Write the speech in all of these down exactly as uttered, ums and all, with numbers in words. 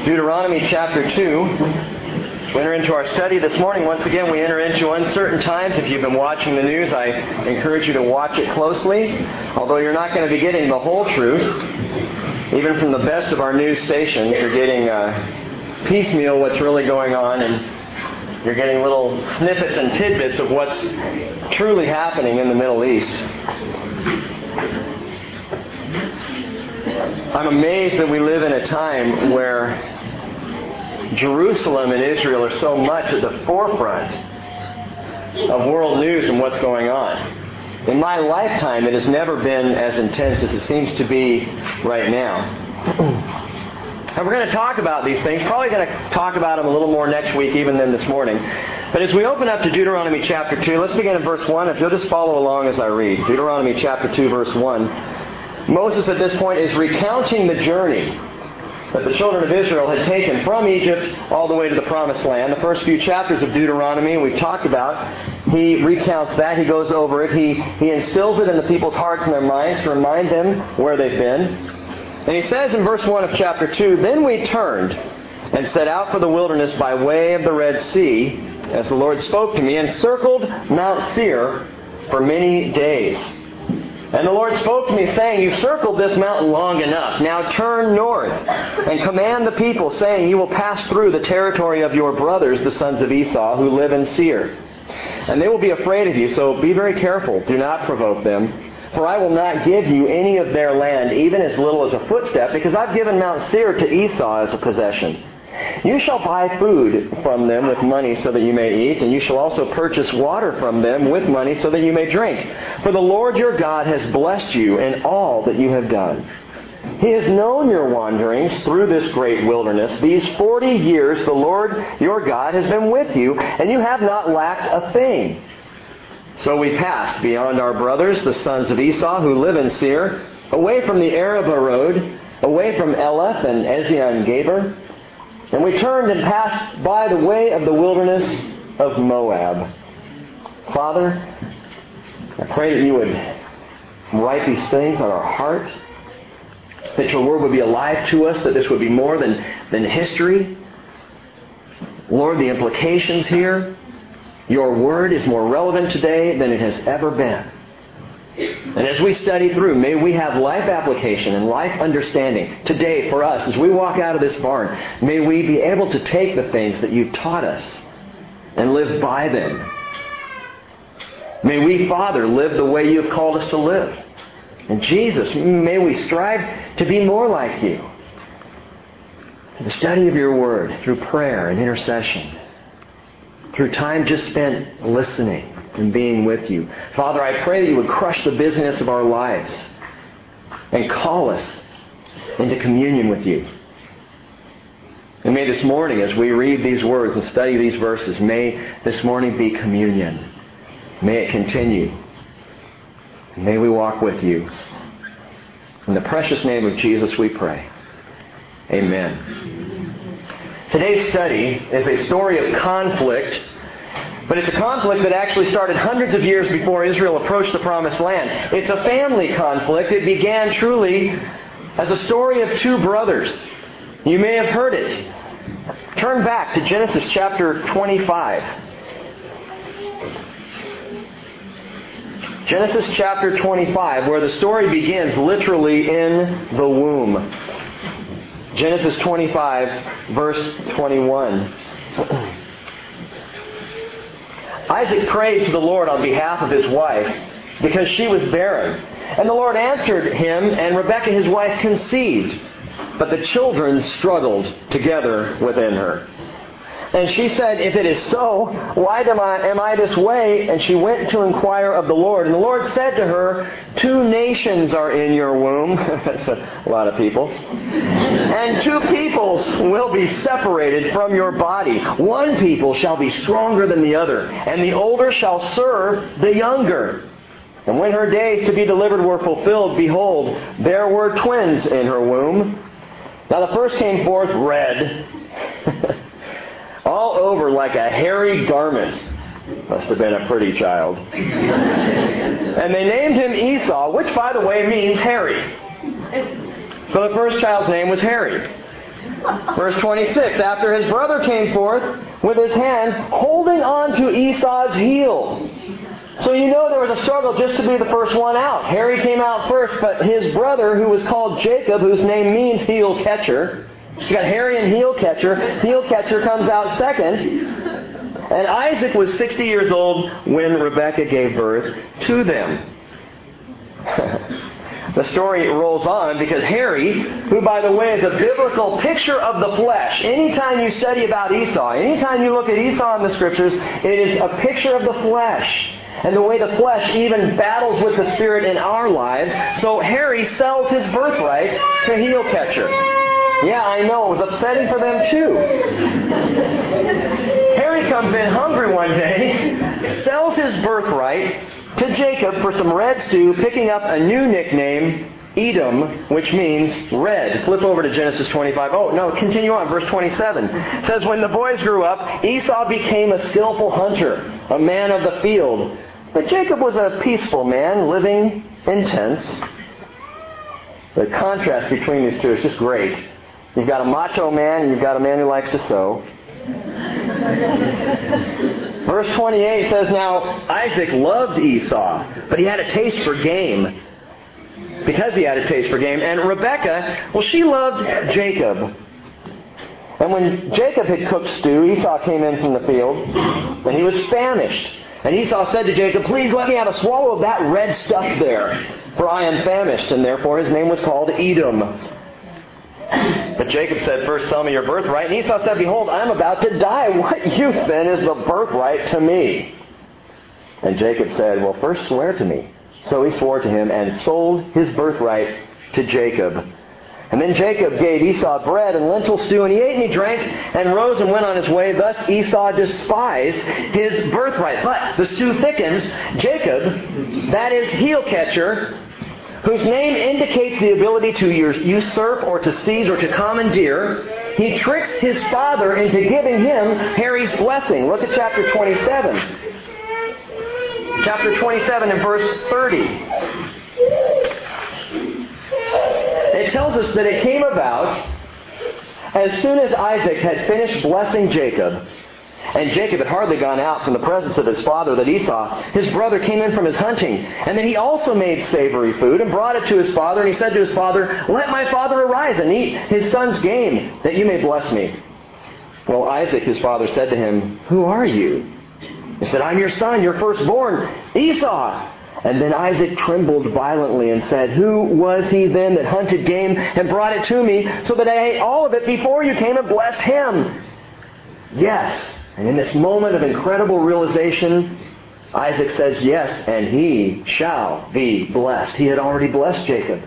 Deuteronomy chapter two. We enter into our study this morning. Once again, we enter into uncertain times. If you've been watching the news, I encourage you to watch it closely. Although you're not going to be getting the whole truth, even from the best of our news stations, you're getting uh, piecemeal what's really going on, and you're getting little snippets and tidbits of what's truly happening in the Middle East. I'm amazed that we live in a time where Jerusalem and Israel are so much at the forefront of world news and what's going on. In my lifetime, it has never been as intense as it seems to be right now. And we're going to talk about these things. Probably going to talk about them a little more next week even than this morning. But as we open up to Deuteronomy chapter two, let's begin in verse one. If you'll just follow along as I read. Deuteronomy chapter two, verse one. Moses at this point is recounting the journey that the children of Israel had taken from Egypt all the way to the Promised Land. The first few chapters of Deuteronomy we've talked about, he recounts that. He goes over it. He, he instills it in the people's hearts and their minds to remind them where they've been. And he says in verse one of chapter two, "Then we turned and set out for the wilderness by way of the Red Sea, as the Lord spoke to me, and circled Mount Seir for many days. And the Lord spoke to me, saying, You've circled this mountain long enough. Now turn north and command the people, saying, You will pass through the territory of your brothers, the sons of Esau, who live in Seir. And they will be afraid of you, so be very careful. Do not provoke them. For I will not give you any of their land, even as little as a footstep, because I've given Mount Seir to Esau as a possession. You shall buy food from them with money so that you may eat, and you shall also purchase water from them with money so that you may drink. For the Lord your God has blessed you in all that you have done. He has known your wanderings through this great wilderness. These forty years the Lord your God has been with you, and you have not lacked a thing. So we passed beyond our brothers, the sons of Esau, who live in Seir, away from the Arabah road, away from Eleph and Ezion-Geber, and we turned and passed by the way of the wilderness of Moab." Father, I pray that you would write these things on our heart, that your word would be alive to us, that this would be more than, than history. Lord, the implications here, your word is more relevant today than it has ever been. And as we study through, may we have life application and life understanding today for us. As we walk out of this barn, may we be able to take the things that you've taught us and live by them. May we, Father, live the way you have called us to live. And Jesus, may we strive to be more like you. The study of your word through prayer and intercession, through time just spent listening and being with you. Father, I pray that you would crush the busyness of our lives and call us into communion with you. And may this morning, as we read these words and study these verses, may this morning be communion. May it continue. And may we walk with you. In the precious name of Jesus we pray. Amen. Today's study is a story of conflict, but it's a conflict that actually started hundreds of years before Israel approached the Promised Land. It's a family conflict. It began truly as a story of two brothers. You may have heard it. Turn back to Genesis chapter twenty-five. Genesis chapter twenty-five, where the story begins literally in the womb. Genesis twenty-five, verse twenty-one. Isaac prayed to the Lord on behalf of his wife because she was barren. And the Lord answered him, and Rebekah his wife conceived. But the children struggled together within her. And she said, "If it is so, why am I, am I this way?" And she went to inquire of the Lord. And the Lord said to her, "Two nations are in your womb." That's a lot of people. "And two peoples will be separated from your body. One people shall be stronger than the other, and the older shall serve the younger." And when her days to be delivered were fulfilled, behold, there were twins in her womb. Now the first came forth red, all over like a hairy garment. Must have been a pretty child. And they named him Esau, which, by the way, means hairy. So the first child's name was Harry. Verse twenty-six, after his brother came forth with his hands holding on to Esau's heel. So you know there was a struggle just to be the first one out. Harry came out first, but his brother, who was called Jacob, whose name means heel catcher, you got Harry and heel catcher. Heel catcher comes out second. And Isaac was sixty years old when Rebekah gave birth to them. The story rolls on because Harry, who by the way is a biblical picture of the flesh, anytime you study about Esau, anytime you look at Esau in the Scriptures, it is a picture of the flesh. And the way the flesh even battles with the Spirit in our lives. So Harry sells his birthright to heel catcher. Yeah, I know. It was upsetting for them too. Harry comes in hungry one day, sells his birthright to Jacob for some red stew, picking up a new nickname, Edom, which means red. Flip over to Genesis twenty-five. Oh, no, continue on. Verse twenty-seven. It says, when the boys grew up, Esau became a skillful hunter, a man of the field. But Jacob was a peaceful man, living in tents. The contrast between these two is just great. You've got a macho man, and you've got a man who likes to sew. Verse twenty-eight says, now Isaac loved Esau, but he had a taste for game. Because he had a taste for game. And Rebekah, well, she loved Jacob. And when Jacob had cooked stew, Esau came in from the field, and he was famished. And Esau said to Jacob, please let me have a swallow of that red stuff there, for I am famished. And therefore his name was called Edom. But Jacob said, first sell me your birthright. And Esau said, behold, I am about to die. What use then is the birthright to me? And Jacob said, well, first swear to me. So he swore to him and sold his birthright to Jacob. And then Jacob gave Esau bread and lentil stew, and he ate and he drank and rose and went on his way. Thus Esau despised his birthright. But the stew thickens. Jacob, that is heel catcher, whose name indicates the ability to usurp or to seize or to commandeer, he tricks his father into giving him Harry's blessing. Look at chapter twenty-seven. Chapter twenty-seven and verse thirty. It tells us that it came about as soon as Isaac had finished blessing Jacob, and Jacob had hardly gone out from the presence of his father, that Esau, his brother, came in from his hunting. And then he also made savory food and brought it to his father. And he said to his father, let my father arise and eat his son's game, that you may bless me. Well, Isaac, his father, said to him, who are you? He said, I'm your son, your firstborn, Esau. And then Isaac trembled violently and said, who was he then that hunted game and brought it to me, so that I ate all of it before you came and blessed him? Yes. And in this moment of incredible realization, Isaac says, yes, and he shall be blessed. He had already blessed Jacob.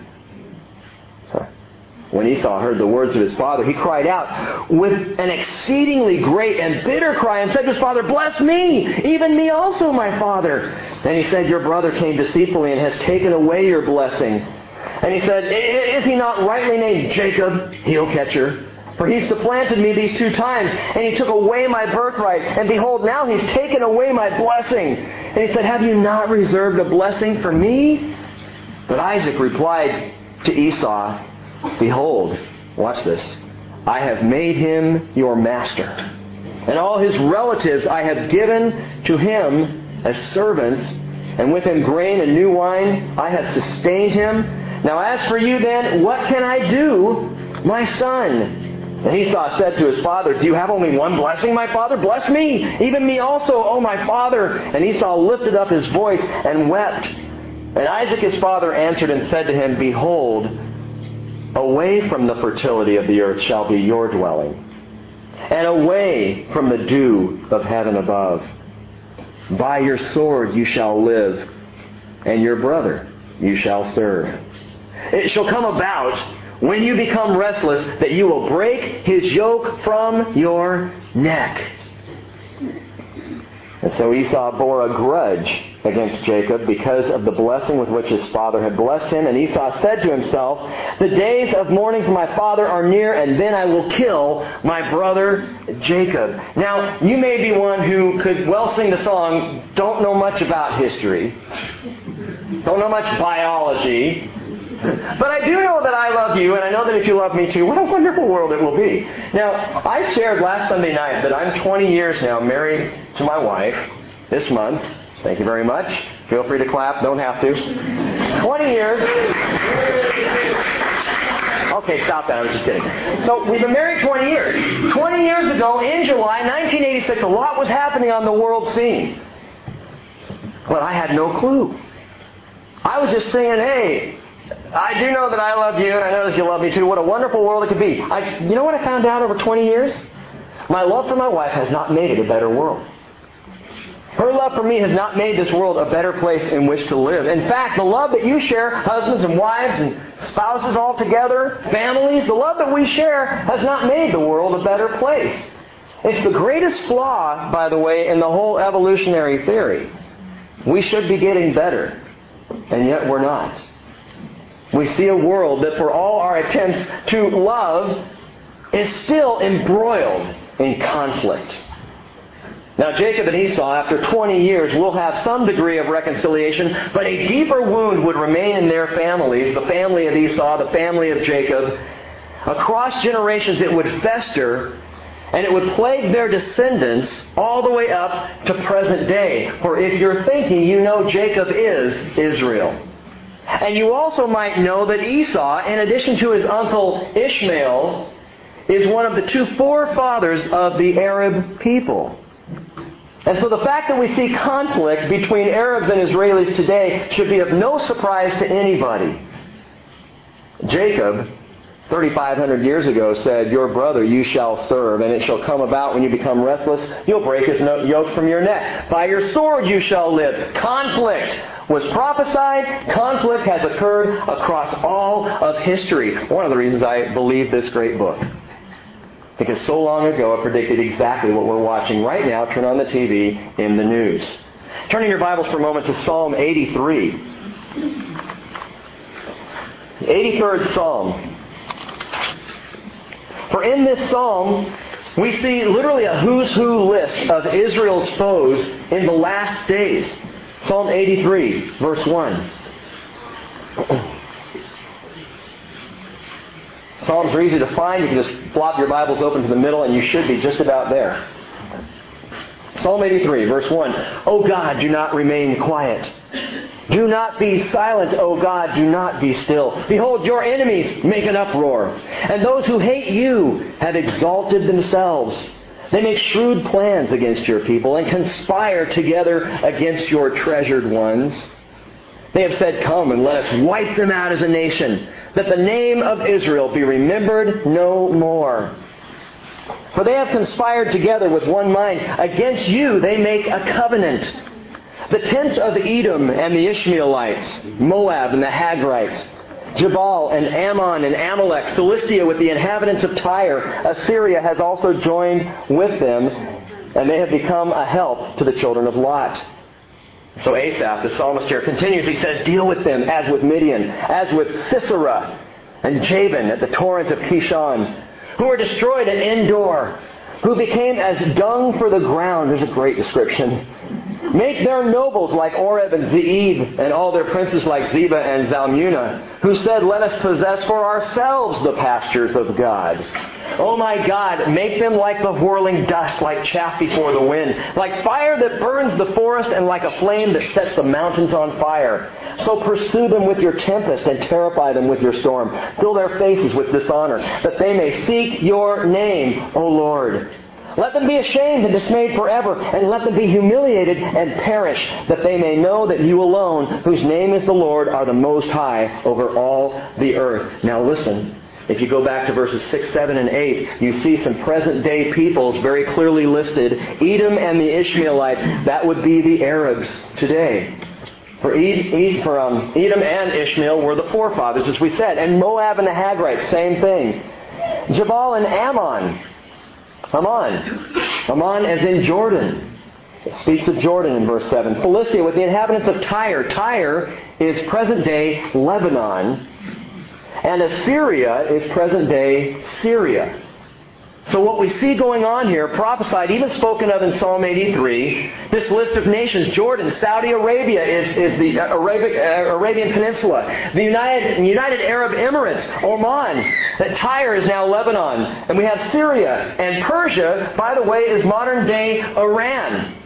When Esau heard the words of his father, he cried out with an exceedingly great and bitter cry and said to his father, bless me, even me also, my father. And he said, your brother came deceitfully and has taken away your blessing. And he said, is he not rightly named Jacob, heel catcher? For he supplanted me these two times, and he took away my birthright. And behold, now he's taken away my blessing. And he said, have you not reserved a blessing for me? But Isaac replied to Esau, behold, watch this, I have made him your master, and all his relatives I have given to him as servants, and with him grain and new wine I have sustained him. Now as for you then, what can I do, my son? And Esau said to his father, do you have only one blessing, my father? Bless me, even me also, O my father. And Esau lifted up his voice and wept. And Isaac his father answered and said to him, behold, away from the fertility of the earth shall be your dwelling, and away from the dew of heaven above. By your sword you shall live, and your brother you shall serve. It shall come about, when you become restless, that you will break his yoke from your neck. And so Esau bore a grudge against Jacob because of the blessing with which his father had blessed him. And Esau said to himself, the days of mourning for my father are near, and then I will kill my brother Jacob. Now, you may be one who could well sing the song, don't know much about history, don't know much biology, But I do know that I love you, and I know that if you love me too, what a wonderful world it will be. Now, I shared last Sunday night that I'm twenty years now married to my wife this month. Thank you very much. Feel free to clap. Don't have to. twenty years. Okay, stop that. I was just kidding. So we've been married twenty years. twenty years ago, in July nineteen eighty-six, a lot was happening on the world scene. But I had no clue. I was just saying, hey, I do know that I love you, and I know that you love me too. What a wonderful world it could be. I, you know what I found out over twenty years? My love for my wife has not made it a better world. Her love for me has not made this world a better place in which to live. In fact, the love that you share, husbands and wives and spouses all together, families, the love that we share has not made the world a better place. It's the greatest flaw, by the way, in the whole evolutionary theory. We should be getting better, and yet we're not. We see a world that for all our attempts to love is still embroiled in conflict. Now, Jacob and Esau, after twenty years, will have some degree of reconciliation, but a deeper wound would remain in their families, the family of Esau, the family of Jacob. Across generations, it would fester, and it would plague their descendants all the way up to present day. For if you're thinking, you know Jacob is Israel. And you also might know that Esau, in addition to his uncle Ishmael, is one of the two forefathers of the Arab people. And so the fact that we see conflict between Arabs and Israelis today should be of no surprise to anybody. Jacob, thirty-five hundred years ago, said, your brother you shall serve, and it shall come about when you become restless, you'll break his yoke from your neck. By your sword you shall live. Conflict was prophesied. Conflict has occurred across all of history. One of the reasons I believe this great book. Because so long ago it predicted exactly what we're watching right now. Turn on the T V in the news. Turning your Bibles for a moment to Psalm eighty-three. The eighty-third Psalm. For in this Psalm, we see literally a who's who list of Israel's foes in the last days. Psalm eighty-three, verse one. Psalms are easy to find. You can just flop your Bibles open to the middle and you should be just about there. Psalm eighty-three, verse one. O God, do not remain quiet. Do not be silent, O God, do not be still. Behold, your enemies make an uproar, and those who hate you have exalted themselves. They make shrewd plans against your people and conspire together against your treasured ones. They have said, come and let us wipe them out as a nation, that the name of Israel be remembered no more. For they have conspired together with one mind. Against you they make a covenant. The tents of Edom and the Ishmaelites, Moab and the Hagrites, Jabal and Ammon and Amalek, Philistia with the inhabitants of Tyre, Assyria has also joined with them, and they have become a help to the children of Lot. So Asaph, the psalmist here, continues. He says, deal with them as with Midian, as with Sisera and Jabin at the torrent of Kishon, who were destroyed at Endor, who became as dung for the ground. There's a great description. Make their nobles like Oreb and Zeeb, and all their princes like Zeba and Zalmunna, who said, let us possess for ourselves the pastures of God. Oh my God, make them like the whirling dust, like chaff before the wind, like fire that burns the forest, and like a flame that sets the mountains on fire. So pursue them with your tempest, and terrify them with your storm. Fill their faces with dishonor, that they may seek your name, O Lord. Let them be ashamed and dismayed forever, and let them be humiliated and perish, that they may know that you alone, whose name is the Lord, are the Most High over all the earth. Now listen, if you go back to verses six, seven, and eight, you see some present-day peoples very clearly listed. Edom and the Ishmaelites, that would be the Arabs today. For, Ed, for um, Edom and Ishmael were the forefathers, as we said. And Moab and the Hagrites, same thing. Jabal and Ammon. Ammon. Ammon as in Jordan. It speaks of Jordan in verse seven. Philistia with the inhabitants of Tyre. Tyre is present-day Lebanon. And Assyria is present-day Syria. So what we see going on here, prophesied, even spoken of in Psalm eighty-three, this list of nations, Jordan, Saudi Arabia is, is the Arabic, uh, Arabian Peninsula, the United, United Arab Emirates, Oman, that Tyre is now Lebanon, and we have Syria, and Persia, by the way, is modern-day Iran.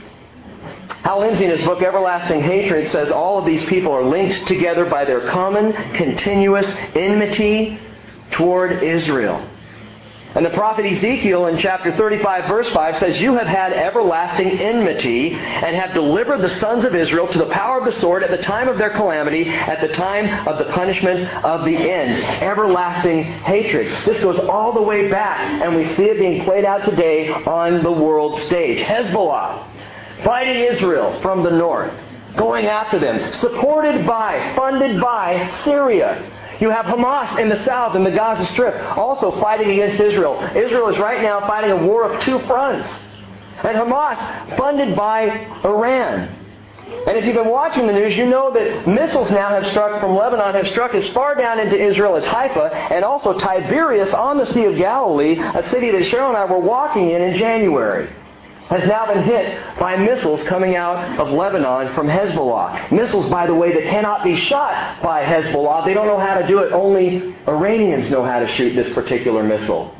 Hal Lindsey, in his book Everlasting Hatred, says all of these people are linked together by their common, continuous enmity toward Israel. And the prophet Ezekiel in chapter thirty-five, verse five says, "You have had everlasting enmity and have delivered the sons of Israel to the power of the sword at the time of their calamity, at the time of the punishment of the end." Everlasting hatred. This goes all the way back, and we see it being played out today on the world stage. Hezbollah, fighting Israel from the north, going after them, supported by, funded by Syria. You have Hamas in the south, in the Gaza Strip, also fighting against Israel. Israel is right now fighting a war of two fronts. And Hamas, funded by Iran. And if you've been watching the news, you know that missiles now have struck from Lebanon, have struck as far down into Israel as Haifa, and also Tiberias on the Sea of Galilee, a city that Cheryl and I were walking in in January, has now been hit by missiles coming out of Lebanon from Hezbollah. Missiles, by the way, that cannot be shot by Hezbollah. They don't know how to do it. Only Iranians know how to shoot this particular missile.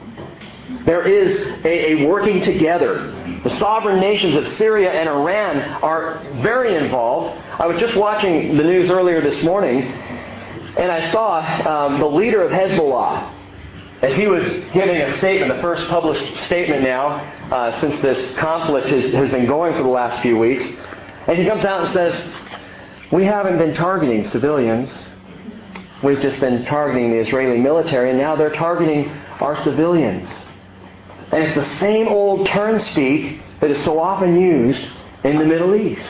There is a, a working together. The sovereign nations of Syria and Iran are very involved. I was just watching the news earlier this morning, and I saw um, the leader of Hezbollah, as he was giving a statement, the first published statement now, uh, since this conflict has, has been going for the last few weeks. And he comes out and says, "We haven't been targeting civilians. We've just been targeting the Israeli military, and now they're targeting our civilians." And it's the same old turn-speak that is so often used in the Middle East.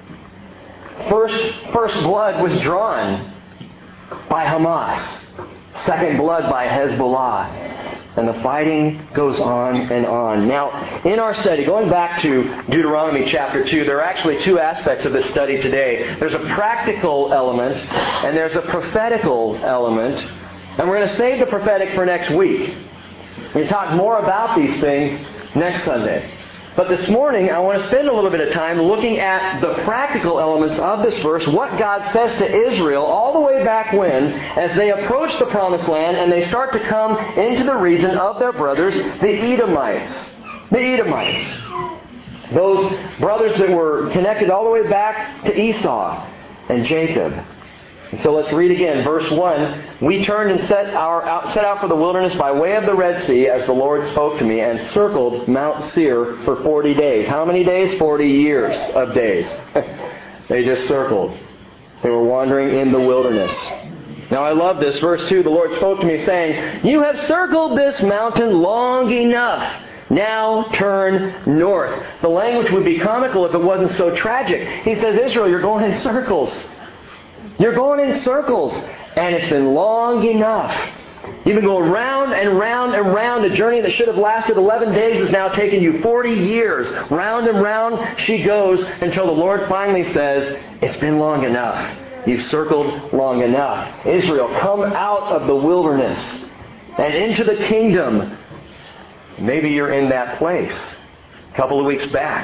First, first blood was drawn by Hamas. Second blood by Hezbollah. And the fighting goes on and on. Now, in our study, going back to Deuteronomy chapter two, there are actually two aspects of this study today. There's a practical element, and there's a prophetical element. And we're going to save the prophetic for next week. We're going to talk more about these things next Sunday. But this morning, I want to spend a little bit of time looking at the practical elements of this verse, what God says to Israel all the way back when, as they approach the Promised Land and they start to come into the region of their brothers, the Edomites. The Edomites. Those brothers that were connected all the way back to Esau and Jacob. And so let's read again. Verse one, "We turned and set, our, out, set out for the wilderness by way of the Red Sea, as the Lord spoke to me, and circled Mount Seir for forty days. How many days? Forty years of days. They just circled. They were wandering in the wilderness. Now I love this. Verse two, "The Lord spoke to me, saying, 'You have circled this mountain long enough. Now turn north.'" The language would be comical if it wasn't so tragic. He says, Israel, you're going in circles. You're going in circles, and it's been long enough. You've been going round and round and round. A journey that should have lasted eleven days has now taken you forty years. Round and round she goes until the Lord finally says, "It's been long enough. You've circled long enough. Israel, come out of the wilderness and into the kingdom." Maybe you're in that place. A couple of weeks back,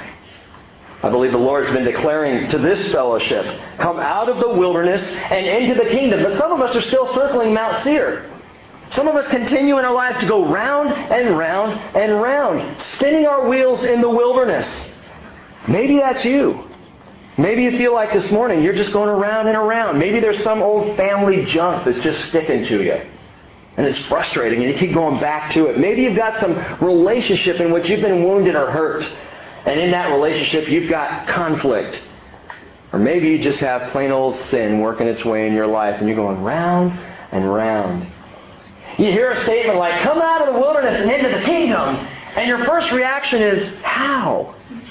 I believe the Lord's been declaring to this fellowship, come out of the wilderness and into the kingdom. But some of us are still circling Mount Seir. Some of us continue in our life to go round and round and round, spinning our wheels in the wilderness. Maybe that's you. Maybe you feel like this morning you're just going around and around. Maybe there's some old family junk that's just sticking to you. And it's frustrating and you keep going back to it. Maybe you've got some relationship in which you've been wounded or hurt. And in that relationship, you've got conflict. Or maybe you just have plain old sin working its way in your life, and you're going round and round. You hear a statement like, "Come out of the wilderness and into the kingdom," and your first reaction is, how?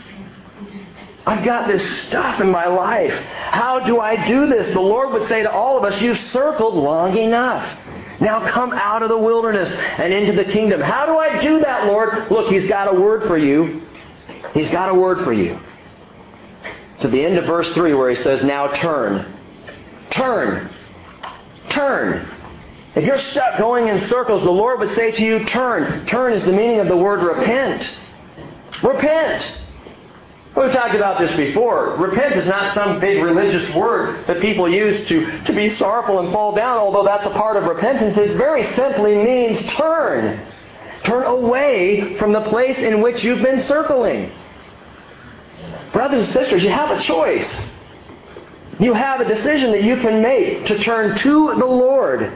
I've got this stuff in my life. How do I do this? The Lord would say to all of us, you've circled long enough. Now come out of the wilderness and into the kingdom. How do I do that, Lord? Look, He's got a word for you. He's got a word for you. It's at the end of verse three where He says, "Now turn." Turn. Turn. If you're stuck going in circles, the Lord would say to you, turn. Turn is the meaning of the word repent. Repent. We've talked about this before. Repent is not some big religious word that people use to, to be sorrowful and fall down, although that's a part of repentance. It very simply means turn. Turn away from the place in which you've been circling. Brothers and sisters, you have a choice. You have a decision that you can make to turn to the Lord.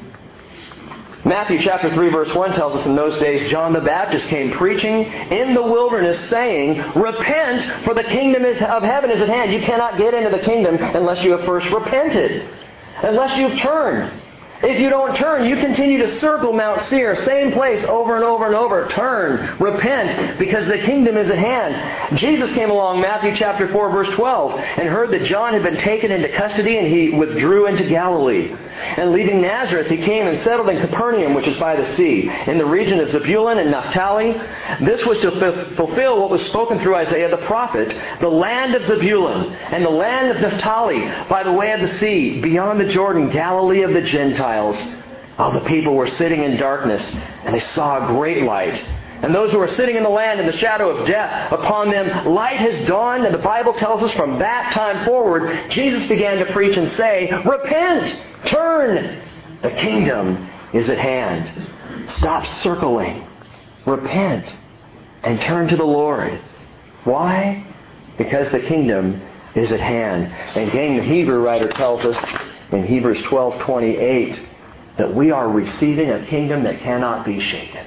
Matthew chapter three verse one tells us in those days John the Baptist came preaching in the wilderness saying, repent, for the kingdom is, of heaven is at hand. You cannot get into the kingdom unless you have first repented. Unless you've turned. If you don't turn, you continue to circle Mount Seir, same place over and over and over. Turn, repent, because the kingdom is at hand. Jesus came along, Matthew chapter four, verse twelve, and heard that John had been taken into custody, and he withdrew into Galilee. And leaving Nazareth, he came and settled in Capernaum, which is by the sea, in the region of Zebulun and Naphtali. This was to f- fulfill what was spoken through Isaiah the prophet, the land of Zebulun and the land of Naphtali, by the way of the sea, beyond the Jordan, Galilee of the Gentiles. All the people were sitting in darkness, and they saw a great light. And those who were sitting in the land in the shadow of death, upon them light has dawned. And the Bible tells us from that time forward, Jesus began to preach and say, repent, turn, the kingdom is at hand. Stop circling, repent, and turn to the Lord. Why? Because the kingdom is at hand. And again, the Hebrew writer tells us in Hebrews twelve twenty-eight that we are receiving a kingdom that cannot be shaken.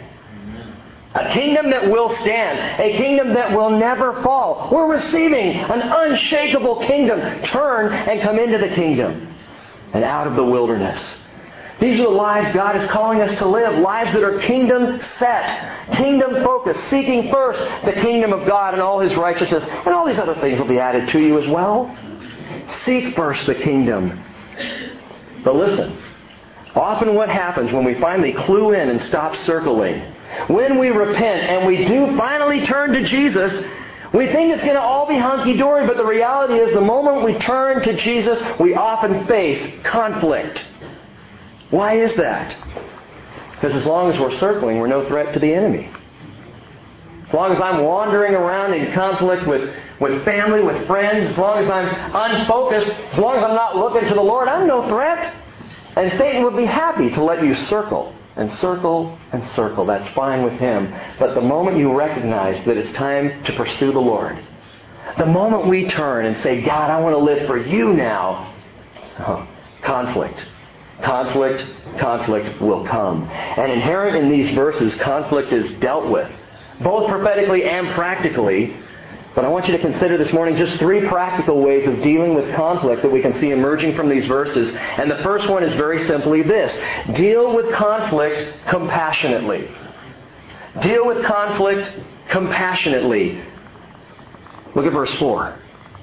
A kingdom that will stand. A kingdom that will never fall. We're receiving an unshakable kingdom. Turn and come into the kingdom and out of the wilderness. These are the lives God is calling us to live. Lives that are kingdom set. Kingdom focused. Seeking first the kingdom of God and all His righteousness. And all these other things will be added to you as well. Seek first the kingdom. But listen. Often what happens when we finally clue in and stop circling, when we repent and we do finally turn to Jesus, we think it's going to all be hunky-dory, but the reality is the moment we turn to Jesus, we often face conflict. Why is that? Because as long as we're circling, we're no threat to the enemy. As long as I'm wandering around in conflict with, with family, with friends, as long as I'm unfocused, as long as I'm not looking to the Lord, I'm no threat. And Satan would be happy to let you circle and circle and circle. That's fine with him. But the moment you recognize that it's time to pursue the Lord, the moment we turn and say, God, I want to live for you now, oh, conflict. Conflict, conflict will come. And inherent in these verses, conflict is dealt with, both prophetically and practically. But I want you to consider this morning just three practical ways of dealing with conflict that we can see emerging from these verses. And the first one is very simply this. Deal with conflict compassionately. Deal with conflict compassionately. Look at verse four.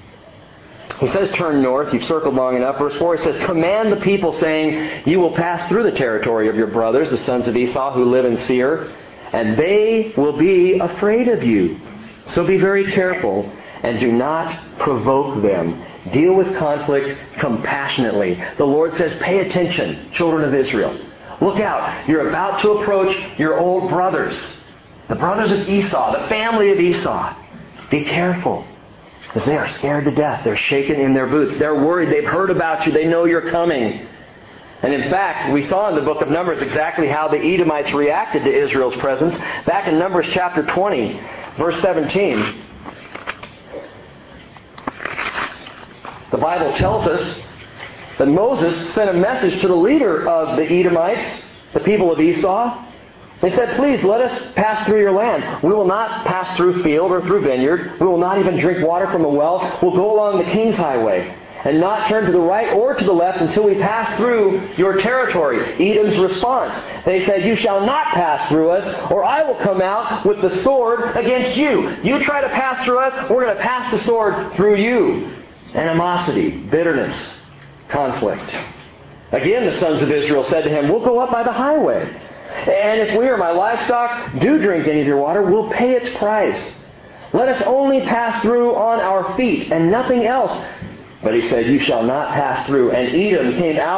He says turn north. You've circled long enough. Verse four, he says, command the people, saying, you will pass through the territory of your brothers, the sons of Esau, who live in Seir, and they will be afraid of you. So be very careful and do not provoke them. Deal with conflict compassionately. The Lord says, pay attention, children of Israel. Look out. You're about to approach your old brothers. The brothers of Esau, the family of Esau. Be careful. Because they are scared to death. They're shaken in their boots. They're worried. They've heard about you. They know you're coming. And in fact, we saw in the book of Numbers exactly how the Edomites reacted to Israel's presence. Back in Numbers chapter twenty, verse seventeen, the Bible tells us that Moses sent a message to the leader of the Edomites, the people of Esau. They said, please let us pass through your land. We will not pass through field or through vineyard. We will not even drink water from a well. We'll go along the king's highway and not turn to the right or to the left until we pass through your territory. Edom's response. They said, you shall not pass through us, or I will come out with the sword against you. You try to pass through us, we're going to pass the sword through you. Animosity, bitterness, conflict. Again, the sons of Israel said to him, we'll go up by the highway. And if we or my livestock do drink any of your water, we'll pay its price. Let us only pass through on our feet and nothing else. But he said, you shall not pass through. And Edom came out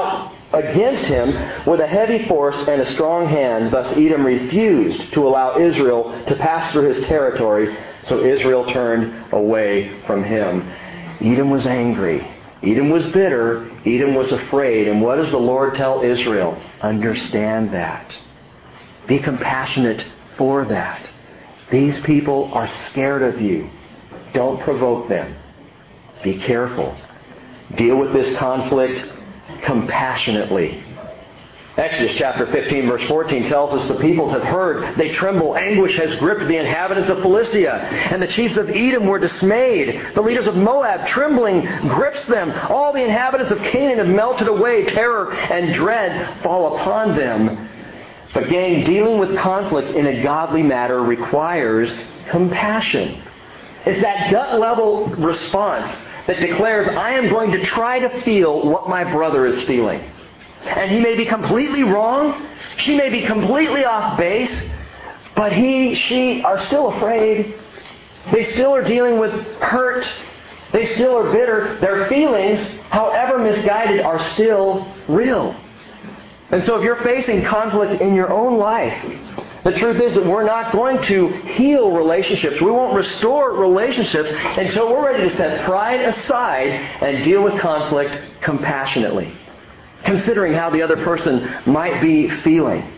against him with a heavy force and a strong hand. Thus Edom refused to allow Israel to pass through his territory, so Israel turned away from him. Edom was angry. Edom was bitter. Edom was afraid. And what does the Lord tell Israel? Understand that. Be compassionate for that. These people are scared of you. Don't provoke them. Be careful. Deal with this conflict compassionately. Exodus chapter fifteen verse fourteen tells us the peoples have heard, they tremble, anguish has gripped the inhabitants of Philistia, and the chiefs of Edom were dismayed. The leaders of Moab, trembling, grips them. All the inhabitants of Canaan have melted away. Terror and dread fall upon them. But gang, dealing with conflict in a godly matter requires compassion. It's that gut level response that declares, I am going to try to feel what my brother is feeling. And he may be completely wrong. She may be completely off base. But he, she are still afraid. They still are dealing with hurt. They still are bitter. Their feelings, however misguided, are still real. And so if you're facing conflict in your own life, the truth is that we're not going to heal relationships. We won't restore relationships until we're ready to set pride aside and deal with conflict compassionately, considering how the other person might be feeling.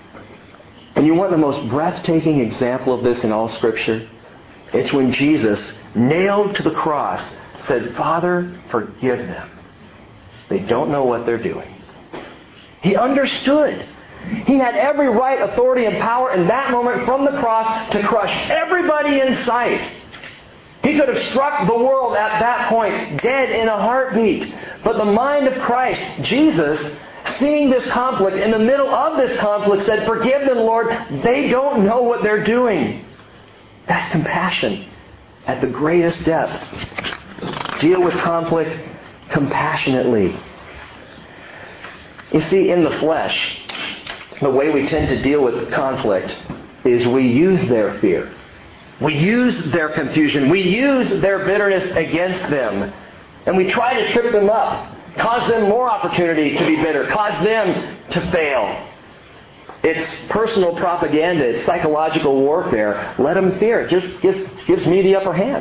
And you want the most breathtaking example of this in all Scripture? It's when Jesus, nailed to the cross, said, Father, forgive them. They don't know what they're doing. He understood. He had every right, authority, and power in that moment from the cross to crush everybody in sight. He could have struck the world at that point, dead in a heartbeat. But the mind of Christ, Jesus, seeing this conflict, in the middle of this conflict, said, forgive them, Lord. They don't know what they're doing. That's compassion at the greatest depth. Deal with conflict compassionately. You see, in the flesh, the way we tend to deal with conflict is we use their fear. We use their confusion. We use their bitterness against them. And we try to trip them up, cause them more opportunity to be bitter, cause them to fail. It's personal propaganda. It's psychological warfare. Let them fear. It just gives, gives me the upper hand.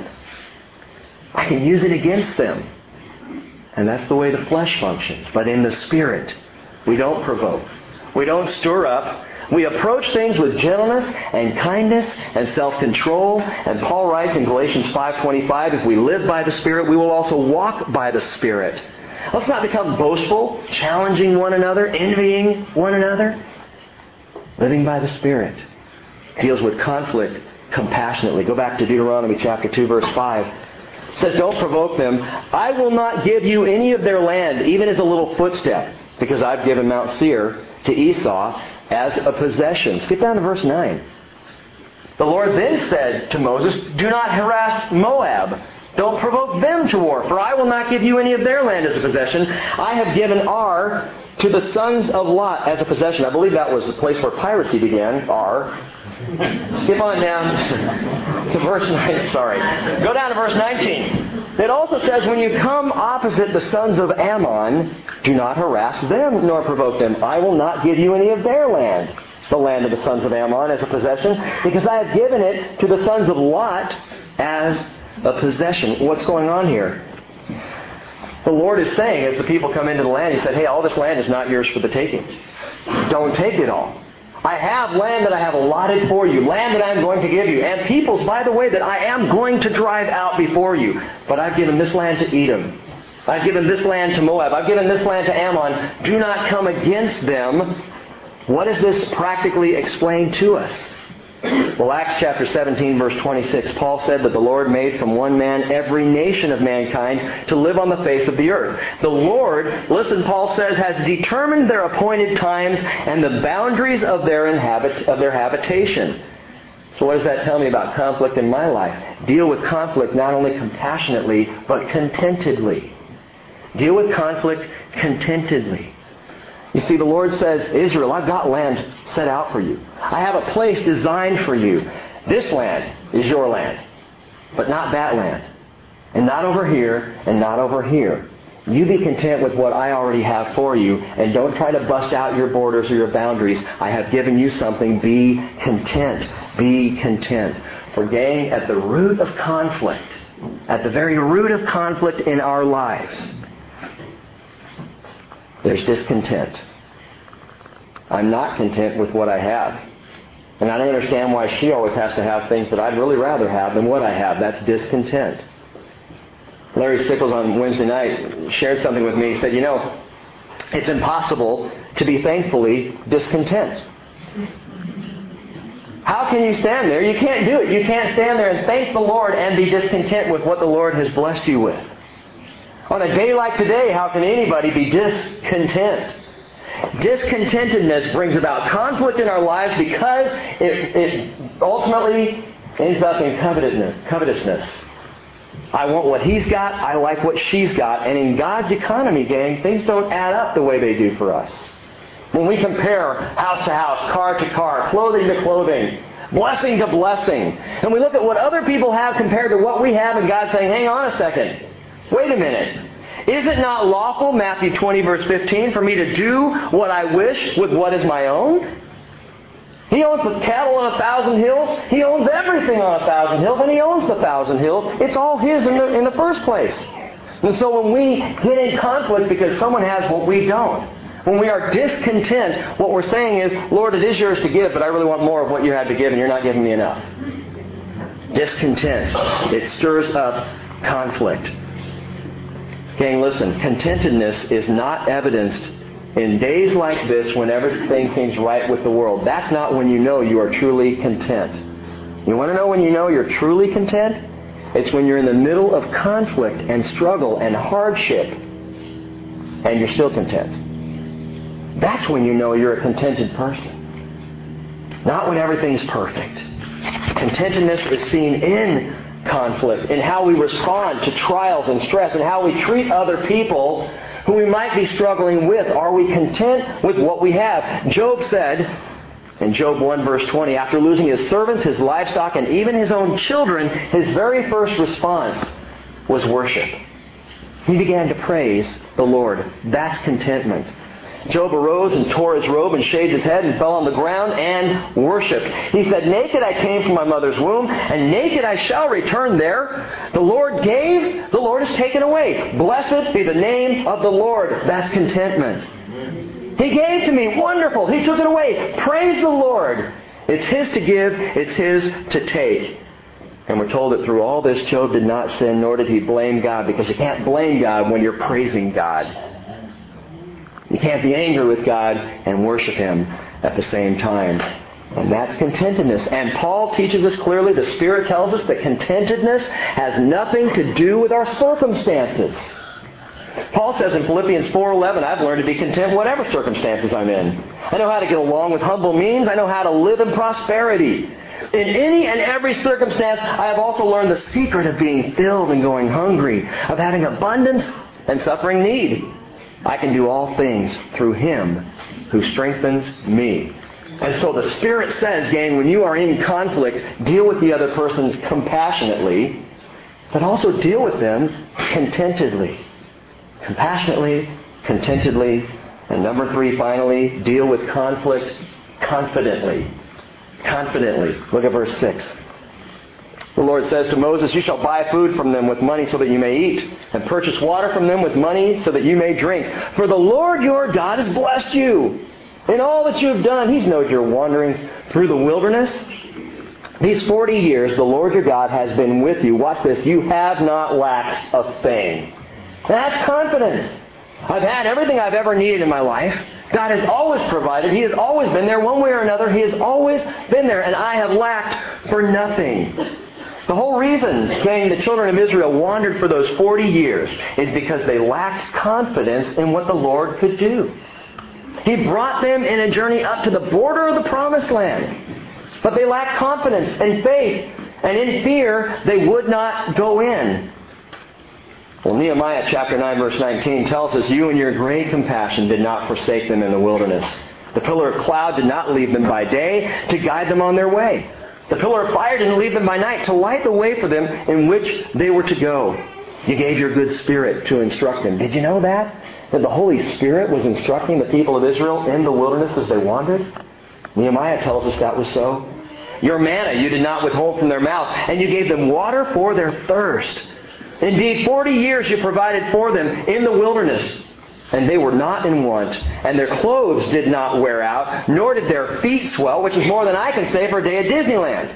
I can use it against them. And that's the way the flesh functions. But in the Spirit, we don't provoke. We don't stir up. We approach things with gentleness and kindness and self-control. And Paul writes in Galatians five twenty-five, if we live by the Spirit, we will also walk by the Spirit. Let's not become boastful, challenging one another, envying one another. Living by the Spirit deals with conflict compassionately. Go back to Deuteronomy chapter two, verse five. It says, don't provoke them. I will not give you any of their land, even as a little footstep, because I've given Mount Seir to Esau as a possession. Skip down to verse nine. The Lord then said to Moses, do not harass Moab. Don't provoke them to war, for I will not give you any of their land as a possession. I have given Ar to the sons of Lot as a possession. I believe that was the place where piracy began, Ar. Skip on down to verse nine. Sorry. Go down to verse nineteen. It also says, when you come opposite the sons of Ammon, do not harass them nor provoke them. I will not give you any of their land, the land of the sons of Ammon, as a possession, because I have given it to the sons of Lot as a possession. What's going on here? The Lord is saying, as the people come into the land, He said, hey, all this land is not yours for the taking. Don't take it all. I have land that I have allotted for you, land that I am going to give you, and peoples, by the way, that I am going to drive out before you. But I've given this land to Edom. I've given this land to Moab. I've given this land to Ammon. Do not come against them. What does this practically explain to us? Well, Acts chapter seventeen, verse twenty-six, Paul said that the Lord made from one man every nation of mankind to live on the face of the earth. The Lord, listen, Paul says, has determined their appointed times and the boundaries of their inhabit of their habitation. So what does that tell me about conflict in my life? Deal with conflict not only compassionately, but contentedly. Deal with conflict contentedly. You see, the Lord says, Israel, I've got land set out for you. I have a place designed for you. This land is your land, but not that land. And not over here, and not over here. You be content with what I already have for you, and don't try to bust out your borders or your boundaries. I have given you something. Be content. Be content. For gang, at the root of conflict, at the very root of conflict in our lives, there's discontent. I'm not content with what I have. And I don't understand why she always has to have things that I'd really rather have than what I have. That's discontent. Larry Stickles on Wednesday night shared something with me. He said, you know, it's impossible to be thankfully discontent. How can you stand there? You can't do it. You can't stand there and thank the Lord and be discontent with what the Lord has blessed you with. On a day like today, how can anybody be discontent? Discontentedness brings about conflict in our lives because it, it ultimately ends up in covetousness. I want what he's got. I like what she's got. And in God's economy, gang, things don't add up the way they do for us. When we compare house to house, car to car, clothing to clothing, blessing to blessing, and we look at what other people have compared to what we have, and God's saying, hang on a second. Wait a minute. Is it not lawful, Matthew twenty, verse fifteen, for me to do what I wish with what is my own? He owns the cattle on a thousand hills. He owns everything on a thousand hills, and He owns the thousand hills. It's all His in the, in the first place. And so when we get in conflict because someone has what we don't, when we are discontent, what we're saying is, Lord, it is yours to give, but I really want more of what you had to give, and you're not giving me enough. Discontent. It stirs up conflict. Gang, listen, contentedness is not evidenced in days like this when everything seems right with the world. That's not when you know you are truly content. You want to know when you know you're truly content? It's when you're in the middle of conflict and struggle and hardship and you're still content. That's when you know you're a contented person. Not when everything's perfect. Contentedness is seen in conflict, in how we respond to trials and stress, and how we treat other people who we might be struggling with. Are we content with what we have? Job said in Job one verse twenty, after losing his servants, his livestock, and even his own children, his very first response was worship. He began to praise the Lord. That's contentment. Job arose and tore his robe and shaved his head and fell on the ground and worshipped. He said, naked I came from my mother's womb, and naked I shall return there. The Lord gave, the Lord has taken away. Blessed be the name of the Lord. That's contentment. He gave to me. Wonderful. He took it away. Praise the Lord. It's His to give. It's His to take. And we're told that through all this, Job did not sin, nor did he blame God, because you can't blame God when you're praising God. You can't be angry with God and worship Him at the same time. And that's contentedness. And Paul teaches us clearly, the Spirit tells us that contentedness has nothing to do with our circumstances. Paul says in Philippians four eleven, I've learned to be content whatever circumstances I'm in. I know how to get along with humble means. I know how to live in prosperity. In any and every circumstance, I have also learned the secret of being filled and going hungry, of having abundance and suffering need. I can do all things through Him who strengthens me. And so the Spirit says, gang, when you are in conflict, deal with the other person compassionately, but also deal with them contentedly. Compassionately, contentedly. And number three, finally, deal with conflict confidently. Confidently. Look at verse six. The Lord says to Moses, you shall buy food from them with money so that you may eat, and purchase water from them with money so that you may drink. For the Lord your God has blessed you in all that you have done. He's known your wanderings through the wilderness. These forty years the Lord your God has been with you. Watch this. You have not lacked a thing. That's confidence. I've had everything I've ever needed in my life. God has always provided. He has always been there one way or another. He has always been there, and I have lacked for nothing. The whole reason, gang, the children of Israel wandered for those forty years is because they lacked confidence in what the Lord could do. He brought them in a journey up to the border of the Promised Land. But they lacked confidence and faith, and in fear they would not go in. Well, Nehemiah chapter nine verse nineteen tells us, you in your great compassion did not forsake them in the wilderness. The pillar of cloud did not leave them by day to guide them on their way. The pillar of fire didn't leave them by night to light the way for them in which they were to go. You gave your good Spirit to instruct them. Did you know that? That the Holy Spirit was instructing the people of Israel in the wilderness as they wandered? Nehemiah tells us that was so. Your manna you did not withhold from their mouth, and you gave them water for their thirst. Indeed, forty years you provided for them in the wilderness, and they were not in want, and their clothes did not wear out, nor did their feet swell, which is more than I can say for a day at Disneyland.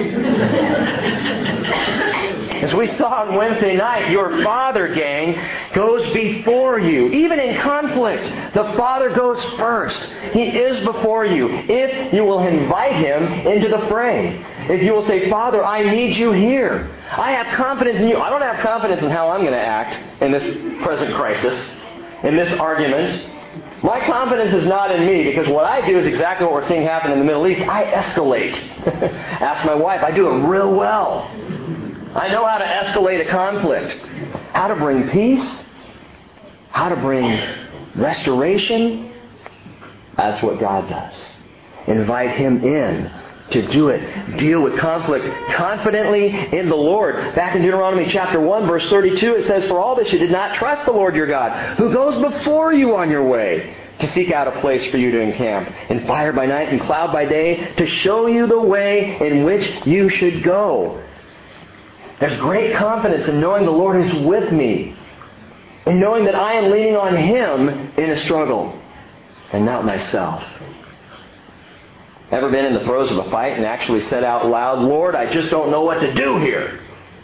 As we saw on Wednesday night, your Father, gang, goes before you. Even in conflict, the Father goes first. He is before you. If you will invite Him into the fray. If you will say, Father, I need you here. I have confidence in you. I don't have confidence in how I'm going to act in this present crisis, in this argument. My confidence is not in me, because what I do is exactly what we're seeing happen in the Middle East. I escalate. Ask my wife. I do it real well. I know how to escalate a conflict. How to bring peace. How to bring restoration. That's what God does. Invite Him in to do it. Deal with conflict confidently in the Lord. Back in Deuteronomy chapter one, verse thirty-two, it says, For all this you did not trust the Lord your God, who goes before you on your way, to seek out a place for you to encamp, in fire by night and cloud by day, to show you the way in which you should go. There's great confidence in knowing the Lord is with me, in knowing that I am leaning on Him in a struggle, and not myself. Ever been in the throes of a fight and actually said out loud, Lord, I just don't know what to do here?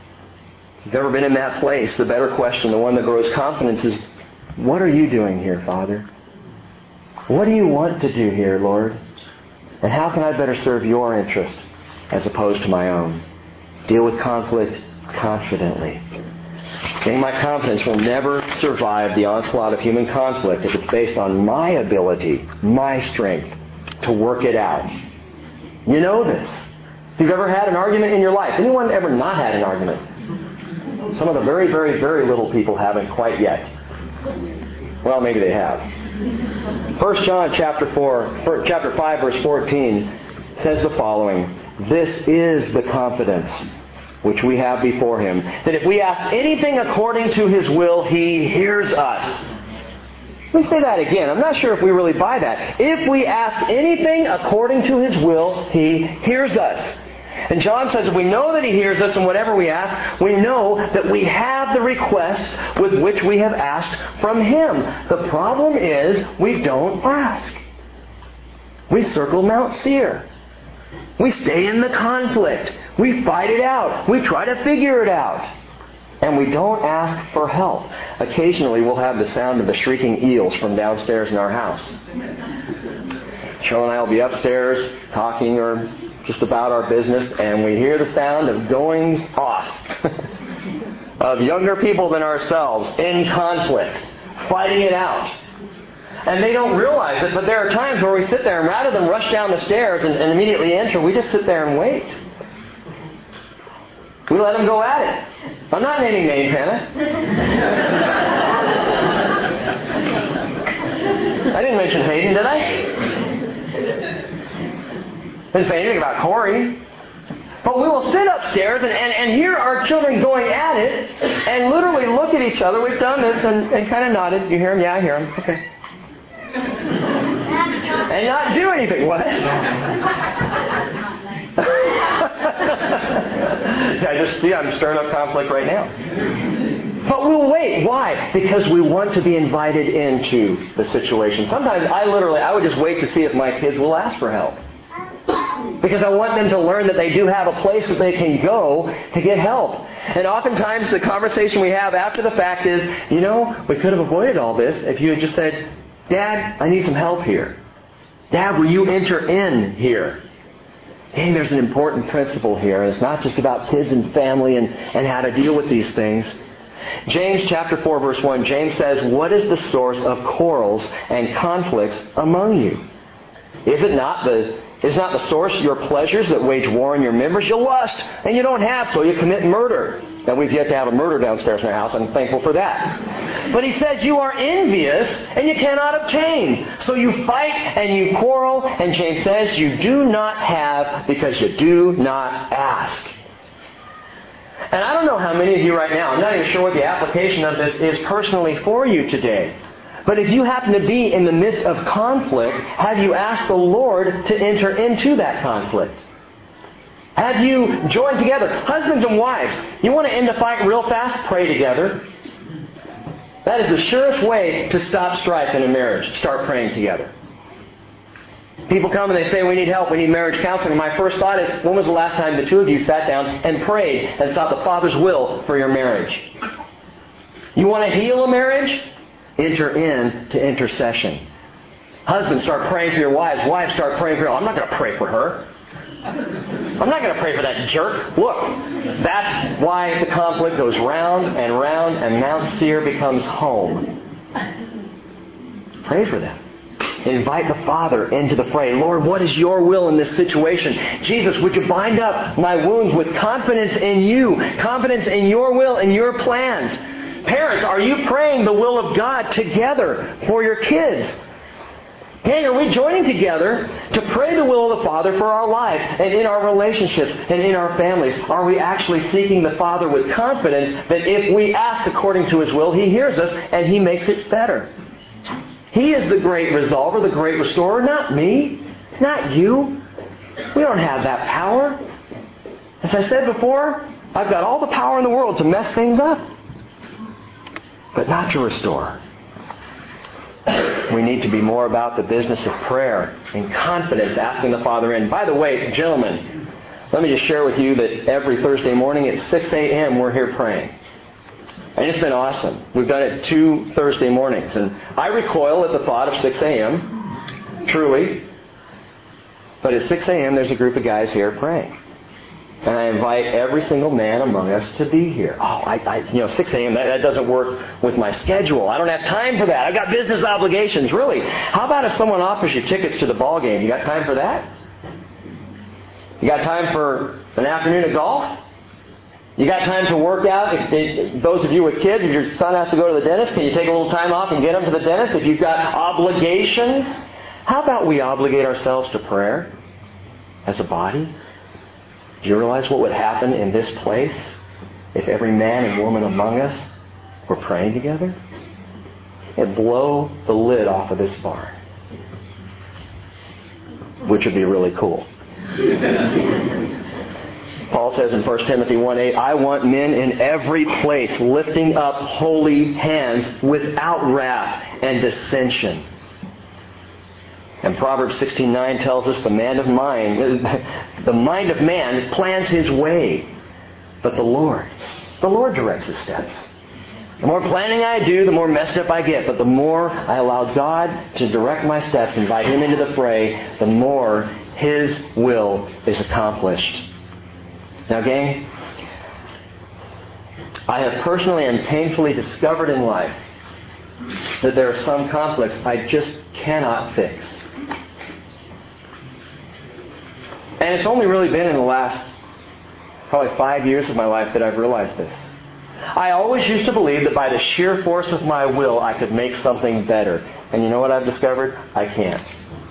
If you've ever been in that place, the better question, the one that grows confidence, is, what are you doing here, Father? What do you want to do here, Lord? And how can I better serve your interest as opposed to my own? Deal with conflict confidently. Okay, my confidence will never survive the onslaught of human conflict if it's based on my ability, my strength, to work it out. You know this. If you've ever had an argument in your life, anyone ever not had an argument? Some of the very, very, very little people haven't quite yet. Well, maybe they have. First John chapter four, chapter five, verse fourteen says the following: This is the confidence which we have before Him, that if we ask anything according to His will, He hears us. Let me say that again. I'm not sure if we really buy that. If we ask anything according to His will, He hears us. And John says if we know that He hears us in whatever we ask, we know that we have the requests with which we have asked from Him. The problem is we don't ask. We circle Mount Seir. We stay in the conflict. We fight it out. We try to figure it out. And we don't ask for help. Occasionally we'll have the sound of the shrieking eels from downstairs in our house. Cheryl and I will be upstairs talking or just about our business, and we hear the sound of goings off of younger people than ourselves in conflict, fighting it out. And they don't realize it, but there are times where we sit there and rather than rush down the stairs and, and immediately enter, we just sit there and wait. We let them go at it. I'm not naming names, Hannah. I didn't mention Hayden, did I? Didn't say anything about Corey. But we will sit upstairs and, and, and hear our children going at it and literally look at each other. We've done this and, and kind of nodded. You hear them? Yeah, I hear them. Okay. And not do anything. What? I just see I'm stirring up conflict right now. But we'll wait. Why? Because we want to be invited into the situation. Sometimes I literally, I would just wait to see if my kids will ask for help. Because I want them to learn that they do have a place that they can go to get help. And oftentimes the conversation we have after the fact is, you know, we could have avoided all this if you had just said, Dad, I need some help here. Dad, will you enter in here? Hey, there's an important principle here. And it's not just about kids and family and, and how to deal with these things. James chapter four, verse one, James says, What is the source of quarrels and conflicts among you? Is it not the Is not the source your pleasures that wage war in your members? You lust, and you don't have, so you commit murder. Now, we've yet to have a murder downstairs in our house. I'm thankful for that. But he says you are envious, and you cannot obtain. So you fight, and you quarrel, and James says you do not have because you do not ask. And I don't know how many of you right now, I'm not even sure what the application of this is personally for you today. But if you happen to be in the midst of conflict, have you asked the Lord to enter into that conflict? Have you joined together? Husbands and wives, you want to end a fight real fast? Pray together. That is the surest way to stop strife in a marriage. Start praying together. People come and they say, we need help, we need marriage counseling. And my first thought is, when was the last time the two of you sat down and prayed and sought the Father's will for your marriage? You want to heal a marriage? Enter into intercession. Husbands, start praying for your wives. Wives, start praying for your... I'm not going to pray for her. I'm not going to pray for that jerk. Look, that's why the conflict goes round and round and Mount Seir becomes home. Pray for them. Invite the Father into the fray. Lord, what is your will in this situation? Jesus, would you bind up my wounds with confidence in you, confidence in your will and your plans? Parents, are you praying the will of God together for your kids? Gang, are we joining together to pray the will of the Father for our lives and in our relationships and in our families? Are we actually seeking the Father with confidence that if we ask according to His will, He hears us and He makes it better? He is the great resolver, the great restorer, not me, not you. We don't have that power. As I said before, I've got all the power in the world to mess things up, but not to restore. We need to be more about the business of prayer and confidence, asking the Father in. By the way, gentlemen, let me just share with you that every Thursday morning at six a.m. we're here praying. And it's been awesome. We've done it two Thursday mornings. And I recoil at the thought of six a.m., truly. But at six a.m. there's a group of guys here praying. And I invite every single man among us to be here. Oh, I, I you know, six a.m., that, that doesn't work with my schedule. I don't have time for that. I've got business obligations. Really. How about if someone offers you tickets to the ball game? You got time for that? You got time for an afternoon of golf? You got time to work out? If they, those of you with kids, if your son has to go to the dentist, can you take a little time off and get him to the dentist? If you've got obligations, how about we obligate ourselves to prayer as a body? Do you realize what would happen in this place if every man and woman among us were praying together? It'd blow the lid off of this barn, which would be really cool. Paul says in First Timothy one eight, I want men in every place lifting up holy hands without wrath and dissension. And Proverbs sixteen nine tells us the man of mind, the mind of man plans his way, but the Lord, the Lord directs his steps. The more planning I do, the more messed up I get. But the more I allow God to direct my steps, invite Him into the fray, the more His will is accomplished. Now, gang, I have personally and painfully discovered in life that there are some conflicts I just cannot fix. And it's only really been in the last probably five years of my life that I've realized this. I always used to believe that by the sheer force of my will I could make something better. And you know what I've discovered? I can't.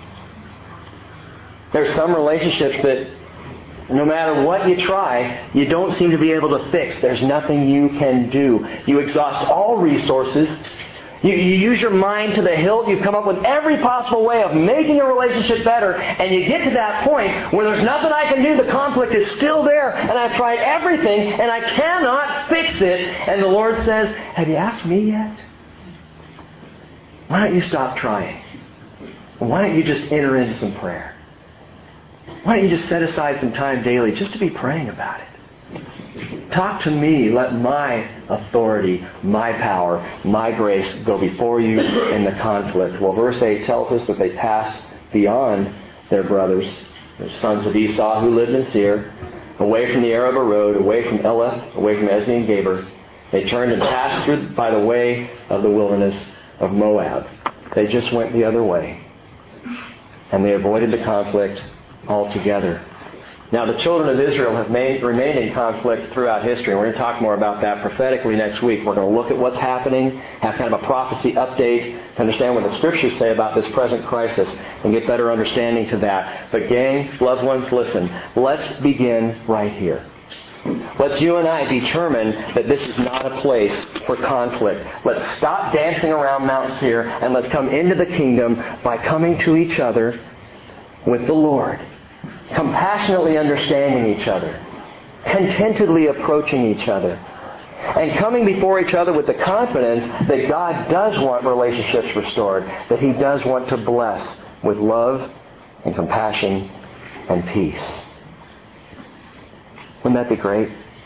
There's some relationships that no matter what you try, you don't seem to be able to fix. There's nothing you can do. You exhaust all resources. You, you use your mind to the hilt. You've come up with every possible way of making a relationship better. And you get to that point where there's nothing I can do. The conflict is still there. And I've tried everything and I cannot fix it. And the Lord says, have you asked me yet? Why don't you stop trying? Why don't you just enter into some prayer? Why don't you just set aside some time daily just to be praying about it? Talk to me. Let my authority, my power, my grace go before you in the conflict. Well, verse eight tells us that they passed beyond their brothers, the sons of Esau who lived in Seir, away from the Arabah road, away from Eleph, away from Ezion Geber. They turned and passed through by the way of the wilderness of Moab. They just went the other way. And they avoided the conflict altogether. Now, the children of Israel have made, remained in conflict throughout history. And we're going to talk more about that prophetically next week. We're going to look at what's happening, have kind of a prophecy update, to understand what the Scriptures say about this present crisis, and get better understanding to that. But gang, loved ones, listen. Let's begin right here. Let's you and I determine that this is not a place for conflict. Let's stop dancing around Mount Seir and let's come into the kingdom by coming to each other with the Lord, compassionately understanding each other, contentedly approaching each other, and coming before each other with the confidence that God does want relationships restored, that He does want to bless with love and compassion and peace. Wouldn't that be great?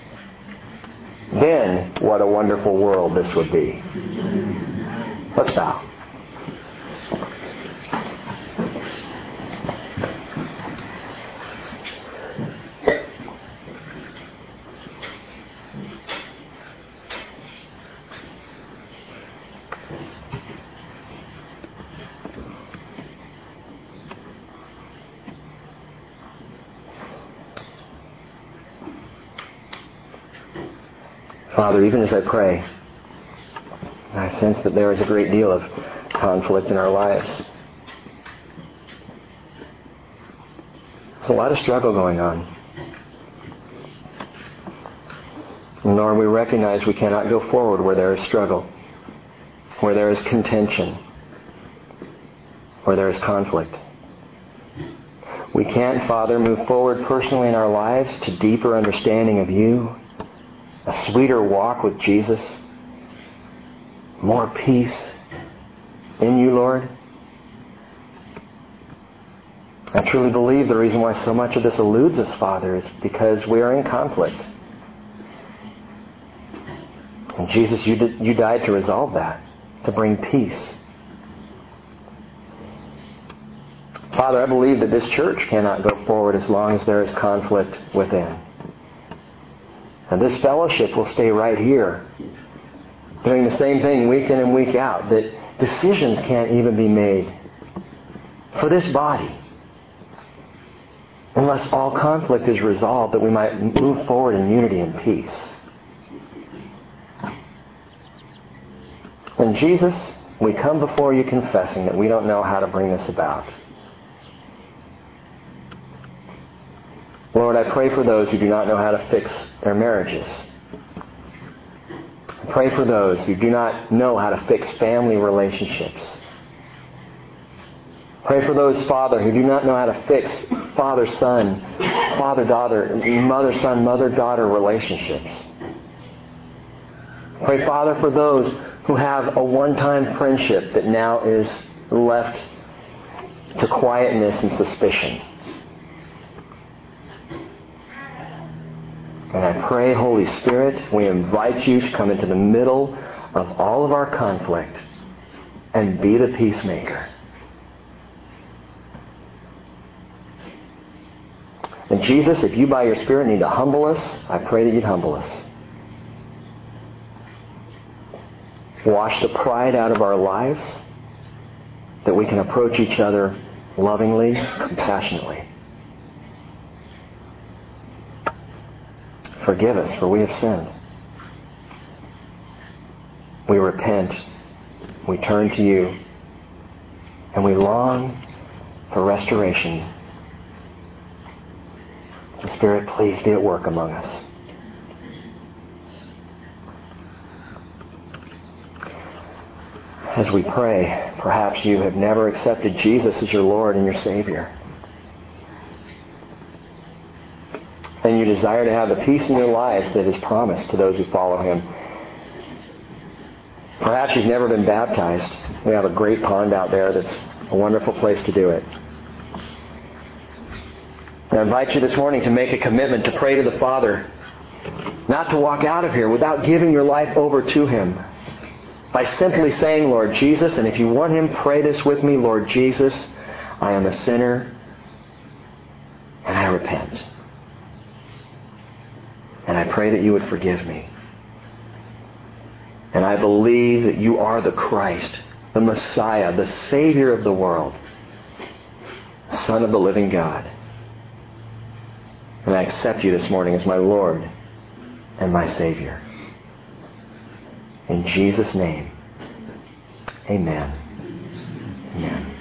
Then, what a wonderful world this would be. Let's bow. Father, even as I pray, I sense that there is a great deal of conflict in our lives. There's a lot of struggle going on. And Lord, we recognize we cannot go forward where there is struggle, where there is contention, where there is conflict. We can't, Father, move forward personally in our lives to deeper understanding of You, a sweeter walk with Jesus, more peace in You, Lord. I truly believe the reason why so much of this eludes us, Father, is because we are in conflict. And Jesus, You, did, you died to resolve that, to bring peace. Father, I believe that this church cannot go forward as long as there is conflict within. And this fellowship will stay right here, doing the same thing week in and week out, that decisions can't even be made for this body unless all conflict is resolved, that we might move forward in unity and peace. And Jesus, we come before You confessing that we don't know how to bring this about. Lord, I pray for those who do not know how to fix their marriages. I pray for those who do not know how to fix family relationships. Pray for those, Father, who do not know how to fix father-son, father-daughter, mother-son, mother-daughter relationships. Pray, Father, for those who have a one-time friendship that now is left to quietness and suspicion. And I pray, Holy Spirit, we invite You to come into the middle of all of our conflict and be the peacemaker. And Jesus, if You by Your Spirit need to humble us, I pray that You'd humble us. Wash the pride out of our lives, that we can approach each other lovingly, compassionately. Forgive us, for we have sinned. We repent. We turn to You. And we long for restoration. The Spirit, please be at work among us. As we pray, perhaps you have never accepted Jesus as your Lord and your Savior. And you desire to have the peace in your lives that is promised to those who follow Him. Perhaps you've never been baptized. We have a great pond out there that's a wonderful place to do it. And I invite you this morning to make a commitment to pray to the Father, not to walk out of here without giving your life over to Him. By simply saying, Lord Jesus, and if you want Him, pray this with me, Lord Jesus, I am a sinner and I repent. And I pray that You would forgive me. And I believe that You are the Christ, the Messiah, the Savior of the world, Son of the living God. And I accept You this morning as my Lord and my Savior. In Jesus' name, amen. Amen.